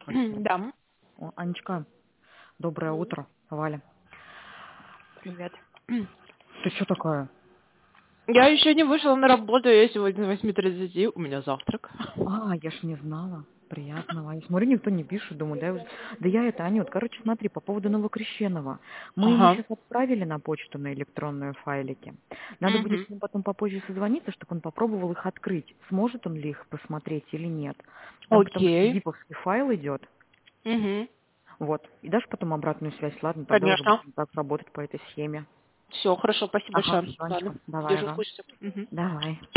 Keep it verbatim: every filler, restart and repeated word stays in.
Да. О, Анечка, доброе М, утро, Валя. Привет. Ты что такая? Я еще не вышла на работу, я сегодня с восьми тридцати, у меня завтрак. А, я ж не знала. Приятного. Я смотрю, никто не пишет, думаю, да, я уже- да я это, Анют, короче, смотри, по поводу Новокрещенова. Мы ему Ага. сейчас отправили на почту на электронную файлики. Надо будет Угу. с ним потом попозже созвониться, чтобы он попробовал их открыть. Сможет он ли их посмотреть или нет. Там потому что Окей. зиповский файл идет. Угу. Вот. И дашь потом обратную связь, ладно, тогда уже Конечно. будем так работать по этой схеме. Все, хорошо, спасибо Ага, большое. всё, Ладно, Анечка, давай, держу в ага. курсе. Мгм. Давай.